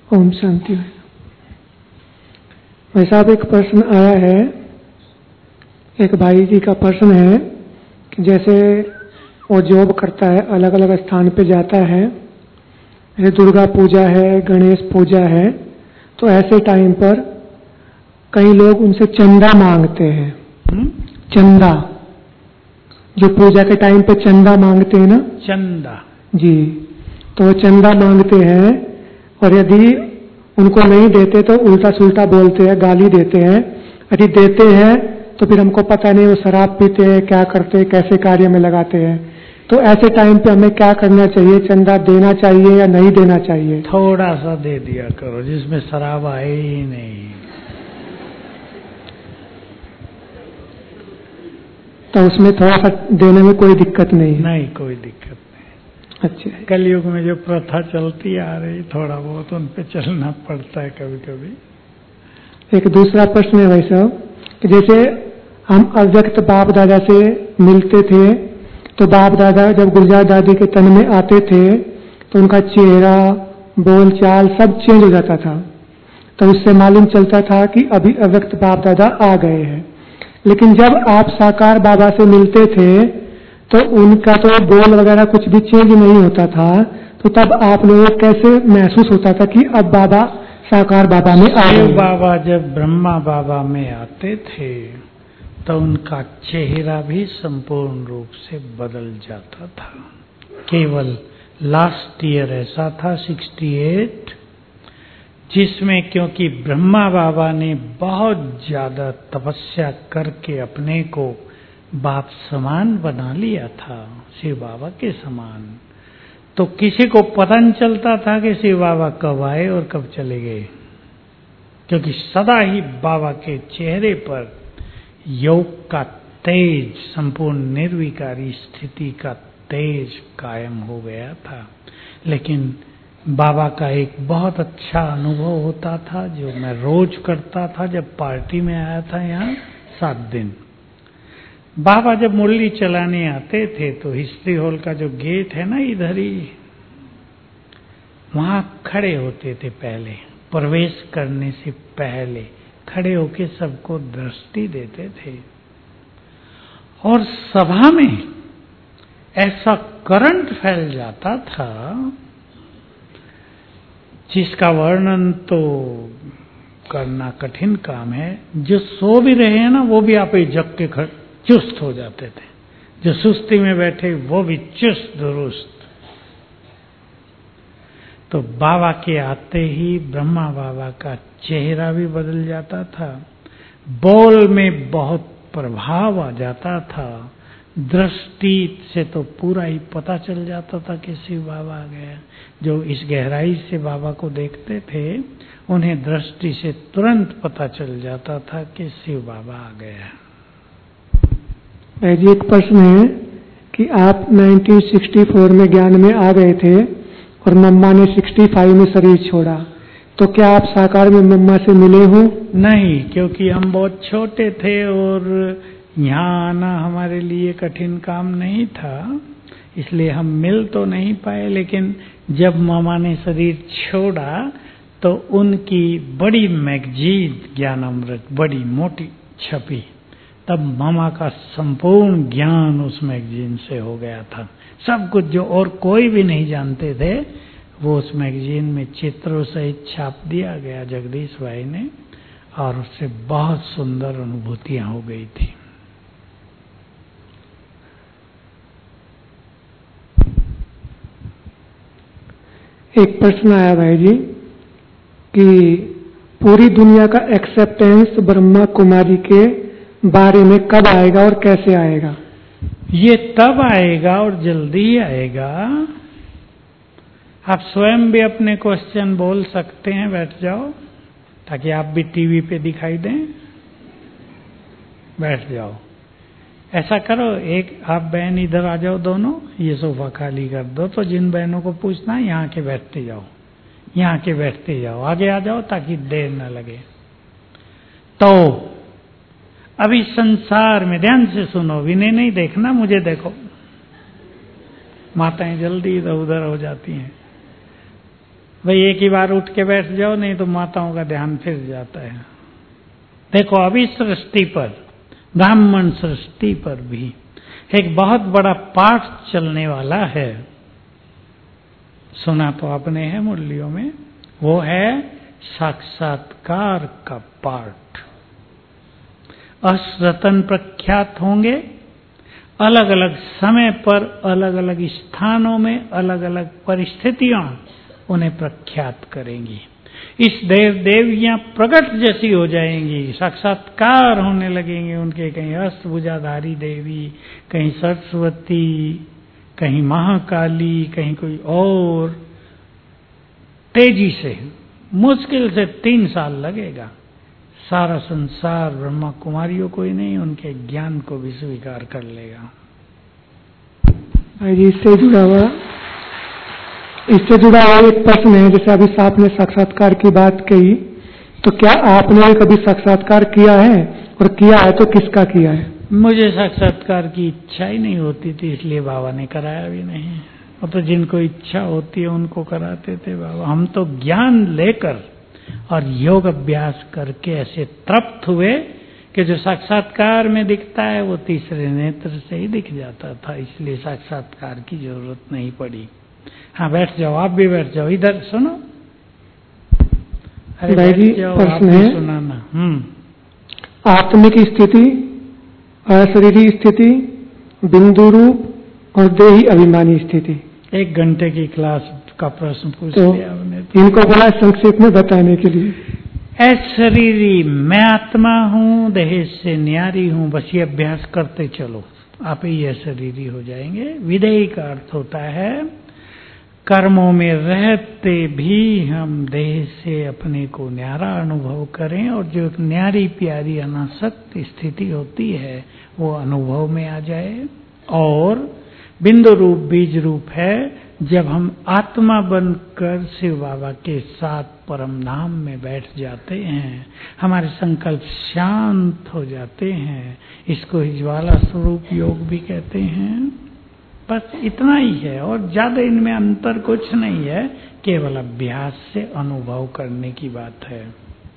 ओम शांति। भाई साहब, एक प्रश्न आया है, एक भाई जी का प्रश्न है कि जैसे वो जॉब करता है, अलग अलग स्थान पे जाता है, जैसे दुर्गा पूजा है, गणेश पूजा है, तो ऐसे टाइम पर कई लोग उनसे चंदा मांगते हैं। चंदा, जो पूजा के टाइम पे चंदा मांगते हैं ना, चंदा जी, तो वो चंदा मांगते हैं और यदि उनको नहीं देते तो उल्टा सुल्टा बोलते हैं, गाली देते हैं। यदि देते हैं तो फिर हमको पता नहीं वो शराब पीते हैं, क्या करते हैं, कैसे कार्य में लगाते हैं। तो ऐसे टाइम पे हमें क्या करना चाहिए? चंदा देना चाहिए या नहीं देना चाहिए? थोड़ा सा दे दिया करो जिसमें शराब आए ही नहीं। तो उसमें थोड़ा सा देने में कोई दिक्कत नहीं? नहीं, कोई दिक्कत नहीं। अच्छा, कलयुग में जो प्रथा चलती आ रही, थोड़ा बहुत उन पे चलना पड़ता है कभी कभी। एक दूसरा प्रश्न है भाई साहब कि जैसे हम अव्यक्त बाप दादा से मिलते थे, तो बाप दादा जब गुलजार दादी के तन में आते थे तो उनका चेहरा, बोल चाल सब चेंज हो जाता था। तो उससे मालूम चलता था कि अभी अव्यक्त बाप दादा आ गए हैं। लेकिन जब आप साकार बाबा से मिलते थे तो उनका तो बोल वगैरह कुछ भी चेंज नहीं होता था। तो तब आप लोगों को कैसे महसूस होता था कि अब बाबा साकार बाबा में आ गए? बाबा जब ब्रह्मा बाबा में आते थे तो उनका चेहरा भी संपूर्ण रूप से बदल जाता था। केवल लास्ट ईयर ऐसा था 68, जिसमें क्योंकि ब्रह्मा बाबा ने बहुत ज्यादा तपस्या करके अपने को बाप समान बना लिया था, शिव बाबा के समान, तो किसी को पता नहीं चलता था कि शिव बाबा कब आए और कब चले गए, क्योंकि सदा ही बाबा के चेहरे पर योग का तेज, संपूर्ण निर्विकारी स्थिति का तेज कायम हो गया था। लेकिन बाबा का एक बहुत अच्छा अनुभव होता था जो मैं रोज करता था जब पार्टी में आया था यहाँ 7 दिन। बाबा जब मुरली चलाने आते थे तो हिस्ट्री हॉल का जो गेट है ना इधर ही, वहां खड़े होते थे। पहले प्रवेश करने से पहले खड़े होके सबको दृष्टि देते थे और सभा में ऐसा करंट फैल जाता था जिसका वर्णन तो करना कठिन काम है। जो सो भी रहे हैं ना वो भी आप ही जग के चुस्त हो जाते थे, जो सुस्ती में बैठे वो भी चुस्त दुरुस्त। तो बाबा के आते ही ब्रह्मा बाबा का चेहरा भी बदल जाता था, बोल में बहुत प्रभाव आ जाता था, दृष्टि से तो पूरा ही पता चल जाता था कि शिव बाबा आ गया। जो इस गहराई से बाबा को देखते थे उन्हें दृष्टि से तुरंत पता चल जाता था कि शिव बाबा आ गया। जी, एक प्रश्न है कि आप 1964 में ज्ञान में आ गए थे और मम्मा ने 65 में शरीर छोड़ा, तो क्या आप साकार में मम्मा से मिले हो? नहीं, क्योंकि हम बहुत छोटे थे और यहाँ आना हमारे लिए कठिन काम नहीं था, इसलिए हम मिल तो नहीं पाए। लेकिन जब मामा ने शरीर छोड़ा तो उनकी बड़ी मैगजीन ज्ञानामृत बड़ी मोटी छपी, तब मामा का संपूर्ण ज्ञान उस मैगजीन से हो गया था। सब कुछ जो और कोई भी नहीं जानते थे वो उस मैगजीन में चित्रों सहित छाप दिया गया जगदीश भाई ने, और उससे बहुत सुंदर अनुभूतियां हो गई थी। एक प्रश्न आया भाई जी कि पूरी दुनिया का एक्सेप्टेंस ब्रह्मा कुमारी के बारे में कब आएगा और कैसे आएगा? ये तब आएगा और जल्दी ही आएगा। आप स्वयं भी अपने क्वेश्चन बोल सकते हैं, बैठ जाओ ताकि आप भी टीवी पे दिखाई दें। बैठ जाओ, ऐसा करो, एक आप बहन इधर आ जाओ, दोनों ये सोफा खाली कर दो, तो जिन बहनों को पूछना है यहाँ के बैठते जाओ, यहाँ के बैठते जाओ, आगे आ जाओ ताकि देर न लगे। तो अभी संसार में, ध्यान से सुनो, विनय नहीं देखना, मुझे देखो, माताएं जल्दी इधर उधर हो जाती हैं। भाई एक ही बार उठ के बैठ जाओ, नहीं तो माताओं का ध्यान फिर जाता है। देखो अभी सृष्टि पर, ब्राह्मण सृष्टि पर भी एक बहुत बड़ा पाठ चलने वाला है, सुना तो आपने है मुरलियों में, वो है साक्षात्कार का पाठ। अश्रतन प्रख्यात होंगे, अलग अलग समय पर अलग अलग स्थानों में अलग अलग परिस्थितियां उन्हें प्रख्यात करेंगी। इष देव देवियां प्रकट जैसी हो जाएंगी, साक्षात्कार होने लगेंगे उनके, कहीं अष्टभुजाधारी देवी, कहीं सरस्वती, कहीं महाकाली, कहीं कोई और। तेजी से, मुश्किल से 3 साल लगेगा। सारा संसार ब्रह्मा कुमारियों को ही नहीं, उनके ज्ञान को भी स्वीकार कर लेगा। इससे जुड़ा हुआ एक प्रश्न है, जैसे अभी आपने साक्षात्कार की बात कही, तो क्या आपने कभी साक्षात्कार किया है, और किया है तो किसका किया है? मुझे साक्षात्कार की इच्छा ही नहीं होती थी, इसलिए बाबा ने कराया भी नहीं। और तो जिनको इच्छा होती है उनको कराते थे बाबा। हम तो ज्ञान लेकर और योग अभ्यास करके ऐसे तृप्त हुए कि जो साक्षात्कार में दिखता है वो तीसरे नेत्र से ही दिख जाता था, इसलिए साक्षात्कार की जरूरत नहीं पड़ी। हाँ बैठ जाओ, आप भी बैठ जाओ, इधर सुनो। अरे बैठ जाओ, आप भी सुनाना। आत्मिक स्थिति, अशरीरी स्थिति, बिंदु रूप और देही अभिमानी स्थिति। 1 घंटे की क्लास का प्रश्न पूछ तो लिया आपने। इनको बड़ा संक्षेप में बताने के लिए। अशरीरी, मैं आत्मा हूँ, देह से न्यारी हूँ, बस ये अभ्यास करते चलो, आप ही अशरीरी हो जाएंगे। विधेयी का अर्थ होता है कर्मों में रहते भी हम देह से अपने को न्यारा अनुभव करें, और जो एक न्यारी प्यारी अनासक्त स्थिति होती है वो अनुभव में आ जाए। और बिंदु रूप, बीज रूप है जब हम आत्मा बनकर शिव बाबा के साथ परम धाम में बैठ जाते हैं, हमारे संकल्प शांत हो जाते हैं। इसको ही ज्वाला स्वरूप योग भी कहते हैं। बस इतना ही है, और ज्यादा इनमें अंतर कुछ नहीं है, केवल अभ्यास से अनुभव करने की बात है।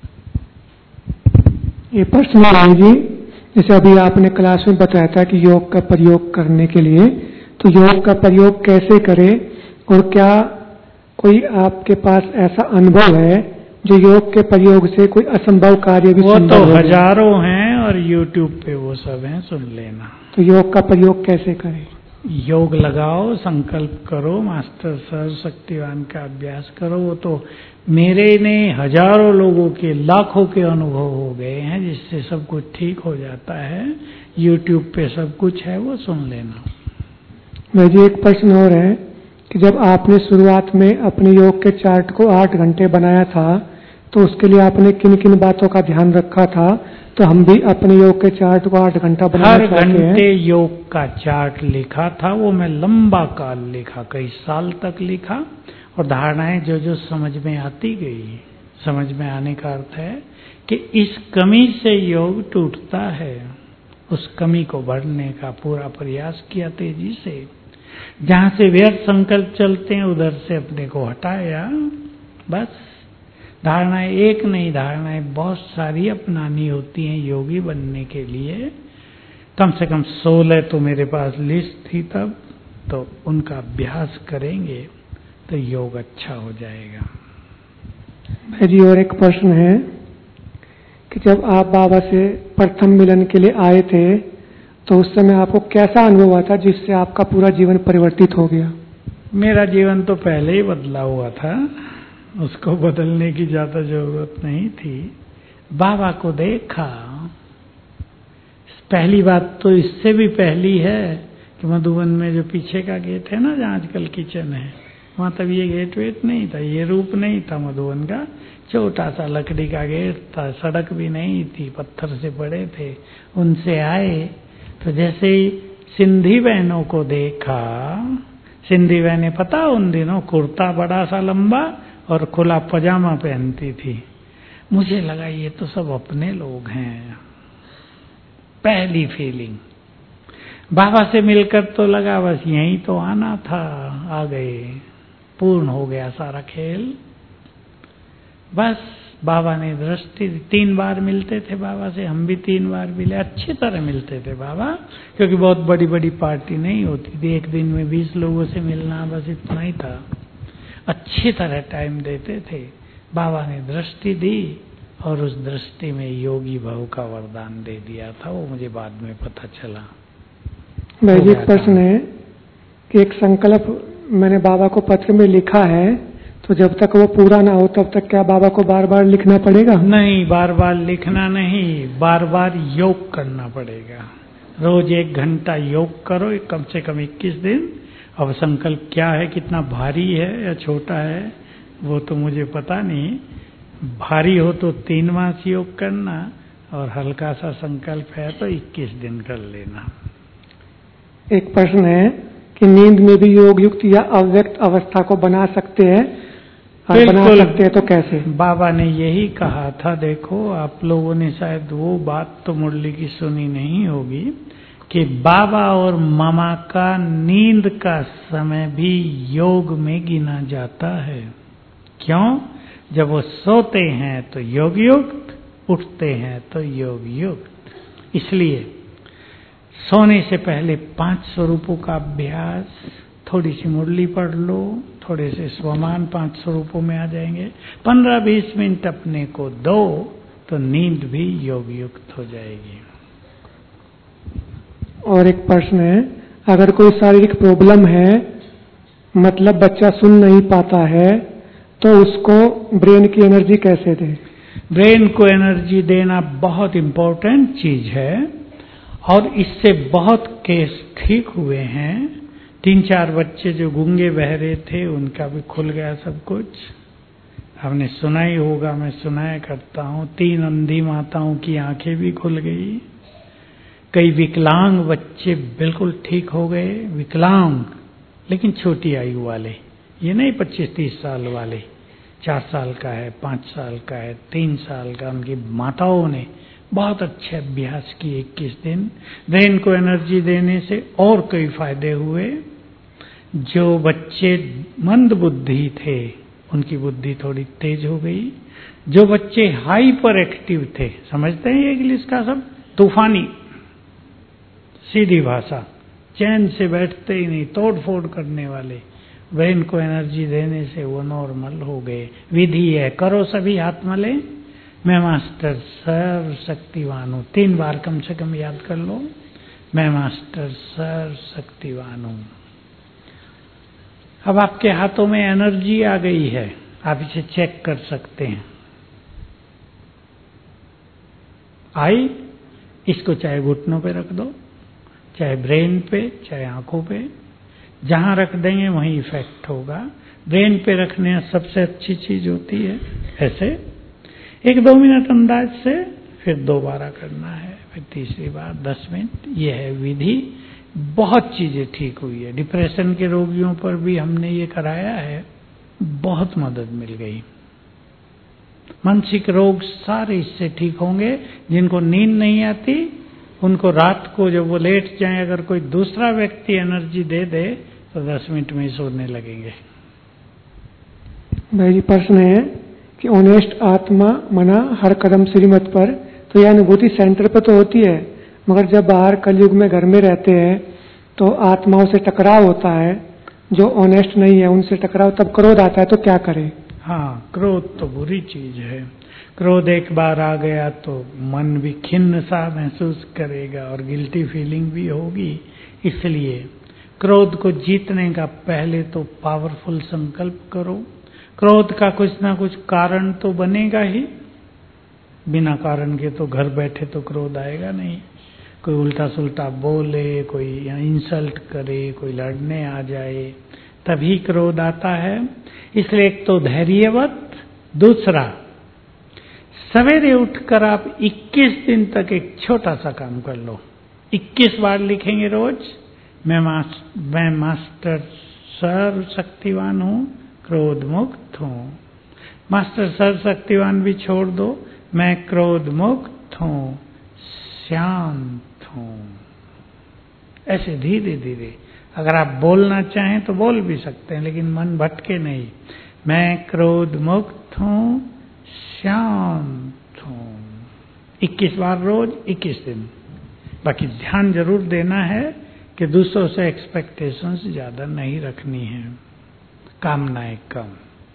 ये प्रश्न राम जी, जैसे अभी आपने क्लास में बताया था कि योग का प्रयोग करने के लिए, तो योग का प्रयोग कैसे करें, और क्या कोई आपके पास ऐसा अनुभव है जो योग के प्रयोग से कोई असंभव कार्य भी वो तो हजारों हैं, और YouTube पे वो सब हैं, सुन लेना। तो योग का प्रयोग कैसे करें? योग लगाओ, संकल्प करो, मास्टर सर्वशक्तिवान का अभ्यास करो। वो तो मेरे ने हजारों लोगों के, लाखों के अनुभव हो गए हैं, जिससे सब कुछ ठीक हो जाता है। YouTube पे सब कुछ है, वो सुन लेना। मुझे एक प्रश्न और है कि जब आपने शुरुआत में अपने योग के चार्ट को 8 घंटे बनाया था, तो उसके लिए आपने किन किन बातों का ध्यान रखा था? तो हम भी अपने योग के चार्ट को 8 घंटा बनाना चाहते हैं। हर घंटे योग का चार्ट लिखा था, वो मैं लंबा काल लिखा, कई साल तक लिखा, और धारणाएं जो जो समझ में आती गई। समझ में आने का अर्थ है कि इस कमी से योग टूटता है, उस कमी को भरने का पूरा प्रयास किया तेजी से। जहां से व्यर्थ संकल्प चलते हैं उधर से अपने को हटाया। बस धारणाएं एक नहीं, धारणाएं बहुत सारी अपनानी होती हैं योगी बनने के लिए। कम से कम 16 तो मेरे पास लिस्ट थी तब, तो उनका अभ्यास करेंगे तो योग अच्छा हो जाएगा। भाई जी और एक प्रश्न है कि जब आप बाबा से प्रथम मिलन के लिए आए थे, तो उस समय आपको कैसा अनुभव हुआ था जिससे आपका पूरा जीवन परिवर्तित हो गया? मेरा जीवन तो पहले ही बदला हुआ था, उसको बदलने की ज्यादा जरूरत नहीं थी। बाबा को देखा, पहली बात तो इससे भी पहली है कि मधुबन में जो पीछे का गेट है ना, जहाँ आजकल किचन है, वहां तब ये गेट वेट नहीं था, ये रूप नहीं था मधुबन का। छोटा सा लकड़ी का गेट था, सड़क भी नहीं थी, पत्थर से पड़े थे। उनसे आए तो जैसे ही सिंधी बहनों को देखा, सिंधी बहनें पता उन दिनों कुर्ता बड़ा सा लंबा और खुला पजामा पहनती थी। मुझे लगा ये तो सब अपने लोग हैं। पहली फीलिंग बाबा से मिलकर तो लगा बस यहीं तो आना था, आ गए, पूर्ण हो गया सारा खेल। बस बाबा ने दृष्टि 3 बार मिलते थे बाबा से, हम भी 3 बार मिले, अच्छी तरह मिलते थे बाबा, क्योंकि बहुत बड़ी बड़ी पार्टी नहीं होती थी, एक दिन में 20 लोगों से मिलना बस इतना ही था। अच्छी तरह टाइम देते थे। बाबा ने दृष्टि दी और उस दृष्टि में योगी भाव का वरदान दे दिया था, वो मुझे बाद में पता चला। मेरी एक प्रश्न है कि एक संकल्प मैंने बाबा को पत्र में लिखा है, तो जब तक वो पूरा ना हो तब तक क्या बाबा को बार बार लिखना पड़ेगा? नहीं, बार बार लिखना नहीं, बार बार योग करना पड़ेगा। रोज 1 घंटा योग करो, कम से कम 21 दिन। अब संकल्प क्या है, कितना भारी है या छोटा है वो तो मुझे पता नहीं। भारी हो तो 3 मास योग करना, और हल्का सा संकल्प है तो 21 दिन कर लेना। एक प्रश्न है कि नींद में भी योग युक्त या अव्यक्त अवस्था को बना सकते हैं, और बना सकते हैं तो कैसे? बाबा ने यही कहा था। देखो, आप लोगों ने शायद वो बात तो मुरली की सुनी नहीं होगी कि बाबा और मामा का नींद का समय भी योग में गिना जाता है। क्यों? जब वो सोते हैं तो योग युक्त, उठते हैं तो योग युक्त। इसलिए सोने से पहले 5 स्वरूपों का अभ्यास, थोड़ी सी मुरली पढ़ लो, थोड़े से स्वमान 5 स्वरूपों में आ जाएंगे। 15-20 मिनट अपने को दो तो नींद भी योग युक्त हो जाएगी। और एक प्रश्न है, अगर कोई शारीरिक प्रॉब्लम है, मतलब बच्चा सुन नहीं पाता है, तो उसको ब्रेन की एनर्जी कैसे दें? ब्रेन को एनर्जी देना बहुत इम्पोर्टेंट चीज है, और इससे बहुत केस ठीक हुए हैं। 3-4 बच्चे जो गूंगे बहरे थे उनका भी खुल गया सब कुछ। आपने सुना ही होगा, मैं सुनाया करता हूँ, 3 अंधी माताओं की आंखें भी खुल गई। कई विकलांग बच्चे बिल्कुल ठीक हो गए, विकलांग लेकिन छोटी आयु वाले, ये नहीं 25-30 साल वाले, 4 साल का है, 5 साल का है, 3 साल का। उनकी माताओं ने बहुत अच्छे अभ्यास किए 21 दिन। ब्रेन को एनर्जी देने से और कई फायदे हुए। जो बच्चे मंद बुद्धि थे उनकी बुद्धि थोड़ी तेज हो गई। जो बच्चे हाइपर एक्टिव थे, समझते हैं इंग्लिश का सब, तूफानी, सीधी भाषा, चैन से बैठते ही नहीं, तोड़ फोड़ करने वाले, ब्रेन को एनर्जी देने से वो नॉर्मल हो गए। विधि है, करो सभी हाथ मले, मैं मास्टर सर्व शक्तिवान हूं। 3 बार कम से कम याद कर लो, मैं मास्टर सर्व शक्तिवान हूं। अब आपके हाथों में एनर्जी आ गई है, आप इसे चेक कर सकते हैं। आई, इसको चाहे घुटनों पे रख दो, चाहे ब्रेन पे, चाहे आंखों पे, जहां रख देंगे वहीं इफेक्ट होगा। ब्रेन पे रखने सबसे अच्छी चीज होती है ऐसे 1-2 मिनट अंदाज से, फिर दोबारा करना है, फिर तीसरी बार 10 मिनट। ये है विधि। बहुत चीजें ठीक हुई है। डिप्रेशन के रोगियों पर भी हमने ये कराया है, बहुत मदद मिल गई। मानसिक रोग सारे इससे ठीक होंगे। जिनको नींद नहीं आती उनको रात को जब वो लेट जाए, अगर कोई दूसरा व्यक्ति एनर्जी दे दे तो 10 मिनट में ही सोने लगेंगे। मेरी प्रश्न है कि ऑनेस्ट आत्मा मना हर कदम श्रीमत पर, तो यह अनुभूति सेंटर पर तो होती है, मगर जब बाहर कलयुग में घर में रहते हैं तो आत्माओं से टकराव होता है, जो ऑनेस्ट नहीं है उनसे टकराव, तब क्रोध आता है, तो क्या करें? हाँ, क्रोध तो बुरी चीज है। क्रोध एक बार आ गया तो मन भी खिन्न सा महसूस करेगा और गिल्टी फीलिंग भी होगी। इसलिए क्रोध को जीतने का पहले तो पावरफुल संकल्प करो। क्रोध का कुछ ना कुछ कारण तो बनेगा ही, बिना कारण के तो घर बैठे तो क्रोध आएगा नहीं। कोई उल्टा सुल्टा बोले, कोई इंसल्ट करे, कोई लड़ने आ जाए, तभी क्रोध आता है। इसलिए एक तो धैर्यवत, दूसरा सवेरे उठकर आप 21 दिन तक एक छोटा सा काम कर लो। 21 बार लिखेंगे रोज, मैं मास्टर सर्व शक्तिवान हूँ, क्रोध मुक्त हूँ। मास्टर सर्व शक्तिवान भी छोड़ दो, मैं क्रोध मुक्त हूँ, शांत हूँ। ऐसे धीरे धीरे अगर आप बोलना चाहें तो बोल भी सकते हैं, लेकिन मन भटके नहीं। मैं क्रोध मुक्त हूँ, शांत हो। 21 बार रोज 21 दिन। बाकी ध्यान जरूर देना है कि दूसरों से एक्सपेक्टेशंस ज्यादा नहीं रखनी है, कामनाएं कम।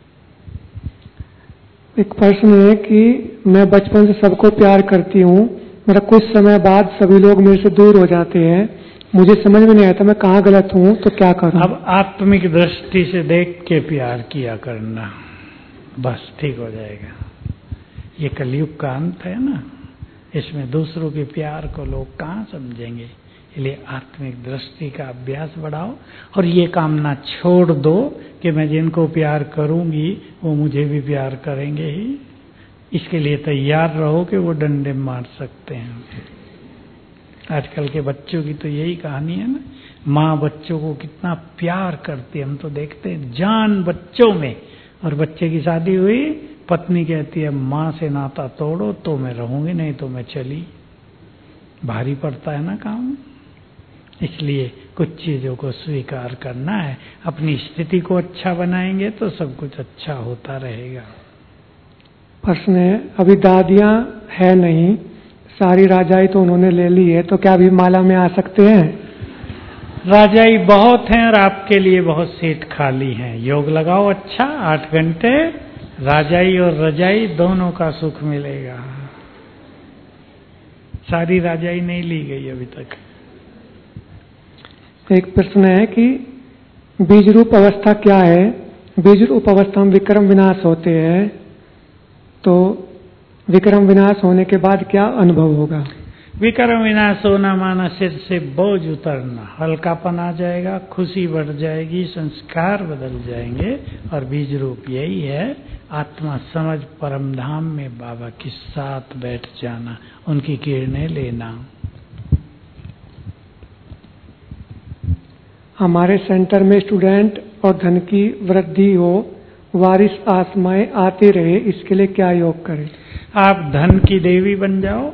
एक प्रश्न है कि मैं बचपन से सबको प्यार करती हूँ, मेरा कुछ समय बाद सभी लोग मेरे से दूर हो जाते हैं, मुझे समझ में नहीं आता मैं कहाँ गलत हूँ, तो क्या करूँ? अब आत्मिक दृष्टि से देख के प्यार किया करना, बस ठीक हो जाएगा। ये कलयुग का अंत है ना, इसमें दूसरों के प्यार को लोग कहाँ समझेंगे। इसलिए आत्मिक दृष्टि का अभ्यास बढ़ाओ और ये कामना छोड़ दो कि मैं जिनको प्यार करूंगी वो मुझे भी प्यार करेंगे ही। इसके लिए तैयार रहो कि वो डंडे मार सकते हैं। आजकल के बच्चों की तो यही कहानी है ना, माँ बच्चों को कितना प्यार करती है, हम तो देखते हैं जान बच्चों में। और बच्चे की शादी हुई, पत्नी कहती है माँ से नाता तोड़ो तो मैं रहूंगी, नहीं तो मैं चली। भारी पड़ता है ना काम। इसलिए कुछ चीजों को स्वीकार करना है, अपनी स्थिति को अच्छा बनाएंगे तो सब कुछ अच्छा होता रहेगा। प्रश्न है, अभी दादियाँ है नहीं, सारी राजाई तो उन्होंने ले ली है, तो क्या अभी माला में आ सकते हैं? राजाई बहुत हैं और आपके लिए बहुत सीट खाली हैं। योग लगाओ अच्छा, 8 घंटे, राजाई और रजाई दोनों का सुख मिलेगा। सारी राजाई नहीं ली गई अभी तक। एक प्रश्न है कि बीज रूप अवस्था क्या है? बीज रूप अवस्था में विक्रम विनाश होते हैं, तो विक्रम विनाश होने के बाद क्या अनुभव होगा? विक्रम विनाश होना माना सिर से बोझ उतरना, हल्कापन आ जाएगा, खुशी बढ़ जाएगी, संस्कार बदल जाएंगे। और बीज रूप यही है, आत्मा समझ परम धाम में बाबा के साथ बैठ जाना, उनकी किरणें लेना। हमारे सेंटर में स्टूडेंट और धन की वृद्धि हो, वारिस आत्माएं आती रहे, इसके लिए क्या योग करें? आप धन की देवी बन जाओ,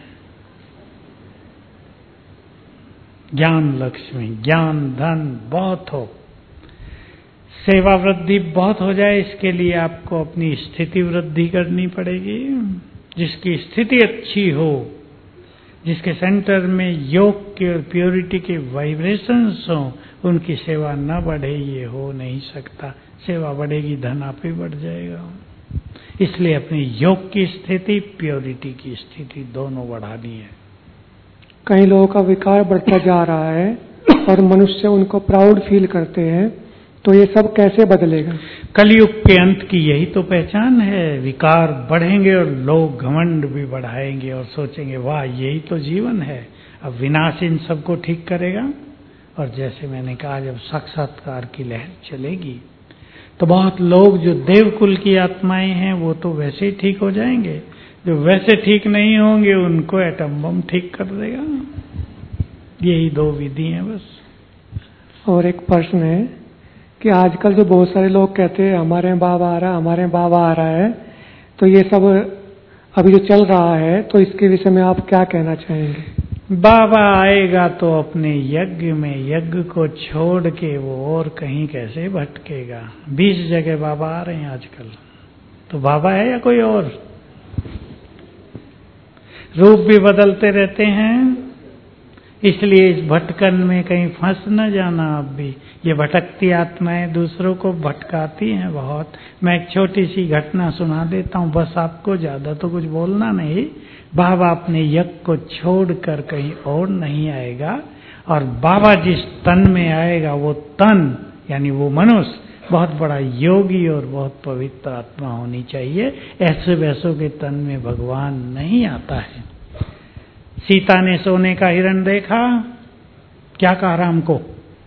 ज्ञान लक्ष्मी, ज्ञान धन बहुत हो, सेवा वृद्धि बहुत हो जाए। इसके लिए आपको अपनी स्थिति वृद्धि करनी पड़ेगी। जिसकी स्थिति अच्छी हो, जिसके सेंटर में योग के और प्योरिटी के वाइब्रेशंस हो, उनकी सेवा न बढ़े ये हो नहीं सकता। सेवा बढ़ेगी, धन आप ही बढ़ जाएगा। इसलिए अपनी योग की स्थिति, प्योरिटी की स्थिति दोनों बढ़ानी है। कई लोगों का विकार बढ़ता जा रहा है और मनुष्य उनको प्राउड फील करते हैं, तो ये सब कैसे बदलेगा? कलयुग के अंत की यही तो पहचान है। विकार बढ़ेंगे और लोग घमंड भी बढ़ाएंगे और सोचेंगे वाह यही तो जीवन है। अब विनाश इन सबको ठीक करेगा। और जैसे मैंने कहा, जब साक्षात्कार की लहर चलेगी तो बहुत लोग जो देवकुल की आत्माएं हैं वो तो वैसे ही ठीक हो जाएंगे, जो वैसे ठीक नहीं होंगे उनको एटम बम ठीक कर देगा। यही 2 विधि हैं बस। और एक प्रश्न है कि आजकल जो बहुत सारे लोग कहते हैं हमारे यहाँ बाबा आ रहा है, हमारे यहाँ बाबा आ रहा है, तो ये सब अभी जो चल रहा है, तो इसके विषय में आप क्या कहना चाहेंगे? बाबा आएगा तो अपने यज्ञ में यज्ञ को छोड़ के वो और कहीं कैसे भटकेगा। 20 जगह बाबा आ रहे हैं आजकल, तो बाबा है या कोई और? रूप भी बदलते रहते हैं, इसलिए इस भटकन में कहीं फंस न जाना। आप भी ये भटकती आत्माएं दूसरों को भटकाती हैं बहुत। मैं एक छोटी सी घटना सुना देता हूँ बस आपको, ज्यादा तो कुछ बोलना नहीं। बाबा अपने यज्ञ को छोड़कर कहीं और नहीं आएगा, और बाबा जिस तन में आएगा वो तन यानी वो मनुष्य बहुत बड़ा योगी और बहुत पवित्र आत्मा होनी चाहिए। ऐसे वैसों के तन में भगवान नहीं आता है। सीता ने सोने का हिरण देखा, क्या कहा राम को?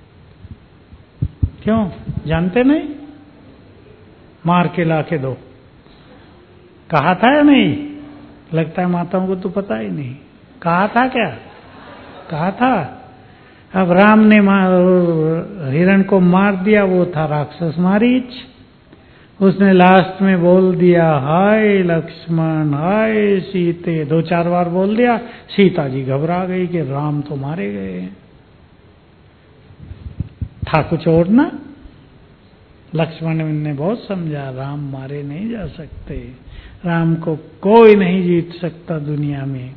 क्यों जानते नहीं? मार के ला के दो, कहा था या नहीं? लगता है माताओं को तो पता ही नहीं। कहा था क्या? कहा था। अब राम ने हिरण को मार दिया, वो था राक्षस मारीच। उसने लास्ट में बोल दिया हाय लक्ष्मण हाय सीते, 2-4 बार बोल दिया। सीता जी घबरा गई कि राम तो मारे गए। था कुछ और ना। लक्ष्मण ने बहुत समझा, राम मारे नहीं जा सकते, राम को कोई नहीं जीत सकता दुनिया में।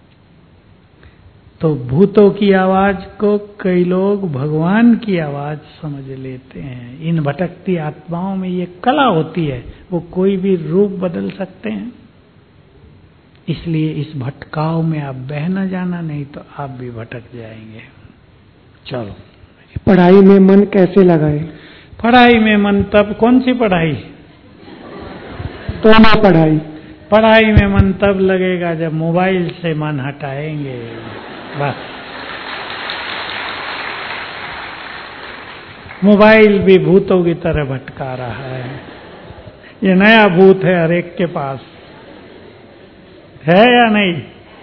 तो भूतों की आवाज को कई लोग भगवान की आवाज समझ लेते हैं। इन भटकती आत्माओं में ये कला होती है, वो कोई भी रूप बदल सकते हैं। इसलिए इस भटकाव में आप बह न जाना, नहीं तो आप भी भटक जाएंगे। चलो, पढ़ाई में मन कैसे लगाए? पढ़ाई में मन तब, कौन सी पढ़ाई? तो मैं पढ़ाई में मन तब लगेगा जब मोबाइल से मन हटाएंगे। बस, मोबाइल भी भूतों की तरह भटका रहा है। ये नया भूत है हर एक के पास, है या नहीं?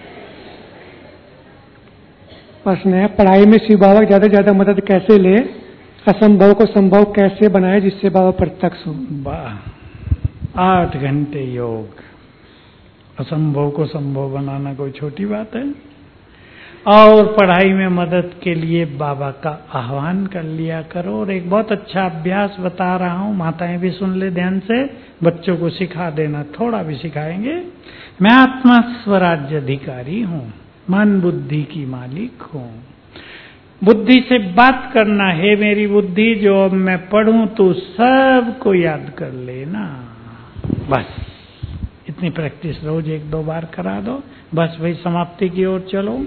प्रश्न है, पढ़ाई में शिव बाबा ज्यादा से ज्यादा मदद कैसे ले, असंभव को संभव कैसे बनाए जिससे बाबा प्रत्यक्ष हो? 8 घंटे योग। असंभव को संभव बनाना कोई छोटी बात है? और पढ़ाई में मदद के लिए बाबा का आह्वान कर लिया करो। और एक बहुत अच्छा अभ्यास बता रहा हूं, माताएं भी सुन ले ध्यान से, बच्चों को सिखा देना, थोड़ा भी सिखाएंगे। मैं आत्मा स्वराज्य अधिकारी हूं, मन बुद्धि की मालिक हूं। बुद्धि से बात करना है, मेरी बुद्धि जो अब मैं पढ़ूं तो सबको याद कर लेना। बस इतनी प्रैक्टिस रोज 1-2 बार करा दो। बस भाई, समाप्ति की ओर चलो।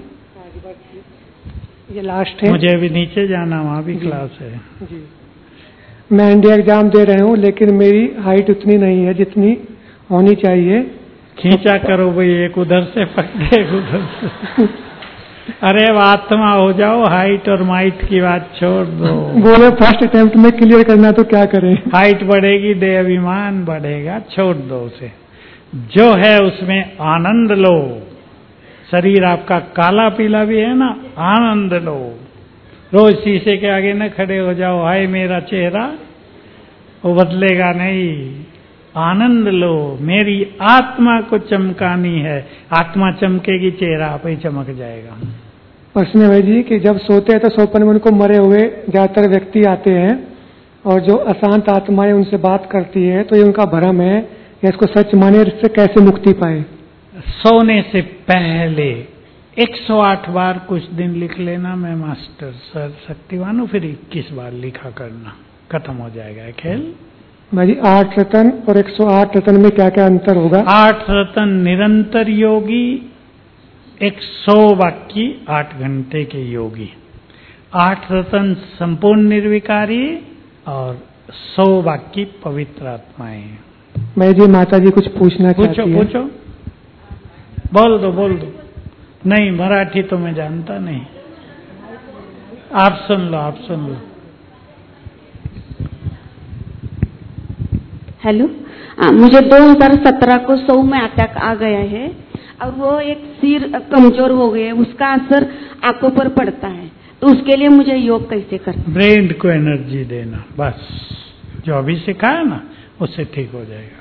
ये लास्ट है, मुझे अभी नीचे जाना, वहां भी क्लास है जी। मैं इंडिया एग्जाम दे रहा हूँ, लेकिन मेरी हाइट उतनी नहीं है जितनी होनी चाहिए। खींचा करो भाई, एक उधर से पकड़े, एक उधर से। अरे आत्मा हो जाओ, हाइट और माइट की बात छोड़ दो। बोले फर्स्ट अटेम्प्ट में क्लियर करना तो क्या करें? हाइट बढ़ेगी, देह अभिमान बढ़ेगा, छोड़ दो उसे। जो है उसमें आनंद लो। शरीर आपका काला पीला भी है ना, आनंद लो। रोज शीशे के आगे न खड़े हो जाओ, हाय मेरा चेहरा, वो बदलेगा नहीं। आनंद लो, मेरी आत्मा को चमकानी है। आत्मा चमकेगी, चेहरा आप ही चमक जाएगा। प्रश्न है भाई जी कि जब सोते हैं तो सपने में उनको मरे हुए ज्यादातर व्यक्ति आते हैं, और जो अशांत आत्माएं उनसे बात करती है, तो ये उनका भ्रम है, या इसको सच माने, इससे कैसे मुक्ति पाए? सोने से पहले 108 बार कुछ दिन लिख लेना, मैं मास्टर सर शक्तिवान हूं, फिर 21 बार लिखा करना, खत्म हो जाएगा खेल। भाई जी, 8 रतन और 108 रतन में क्या क्या अंतर होगा? 8 रतन निरंतर योगी, 100 वाक्य 8 घंटे के योगी। 8 रतन संपूर्ण निर्विकारी और 100 वाक्य पवित्र आत्माएं। मैं जी, माता जी कुछ पूछना चाहती हैं। पूछो, बोल दो। नहीं, मराठी तो मैं जानता नहीं, आप सुन लो। हेलो, मुझे 2017 को 100 में अटैक आ गया है, और वो एक सिर कमजोर हो गए, उसका असर आंखों पर पड़ता है, तो उसके लिए मुझे योग कैसे करना? ब्रेन को एनर्जी देना, बस जो अभी सिखाया ना, उससे ठीक हो जाएगा।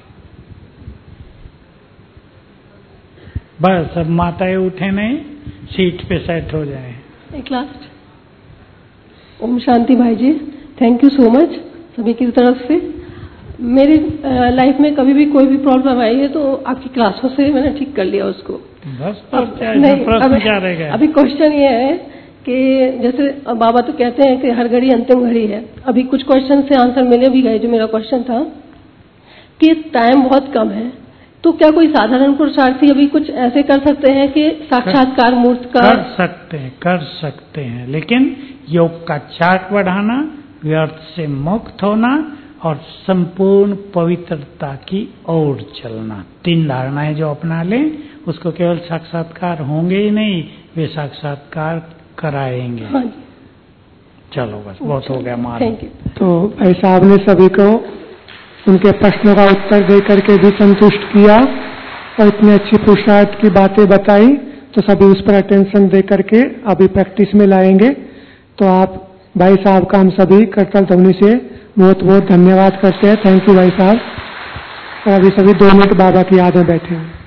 बस अब माताएं उठे नहीं, सीट पे सेट हो जाए। एक लास्ट। ओम शांति भाई जी, थैंक यू सो मच सभी की तरफ से। मेरी लाइफ में कभी भी कोई भी प्रॉब्लम आई है तो आपकी क्लासों से मैंने ठीक कर लिया उसको। बस प्रश्न क्या रह गया? अभी क्वेश्चन ये है कि जैसे बाबा तो कहते हैं कि हर घड़ी अंतिम घड़ी है। अभी कुछ क्वेश्चन से आंसर मिले भी गए। जो मेरा क्वेश्चन था कि टाइम बहुत कम है, तो क्या कोई साधारण पुरुषार्थी अभी कुछ ऐसे कर सकते हैं कि साक्षात्कार मूर्त का? कर सकते हैं, लेकिन योग का चार्ट बढ़ाना, व्यर्थ से मुक्त होना और संपूर्ण पवित्रता की ओर चलना, 3 धारणाएं जो अपना लें, उसको केवल साक्षात्कार होंगे ही नहीं, वे साक्षात्कार कराएंगे। हाँ जी। चलो बस, बहुत हो गया मार। Thank you. तो भाई साहब ने सभी को उनके प्रश्नों का उत्तर दे करके भी संतुष्ट किया, और इतनी अच्छी पुरुषार्थ की बातें बताई, तो सभी उस पर अटेंशन दे करके अभी प्रैक्टिस में लाएंगे। तो आप भाई साहब का हम सभी करतल ध्वनि से बहुत बहुत धन्यवाद करते हैं। थैंक यू भाई साहब। और अभी सभी 2 मिनट बाबा की याद में बैठे हैं।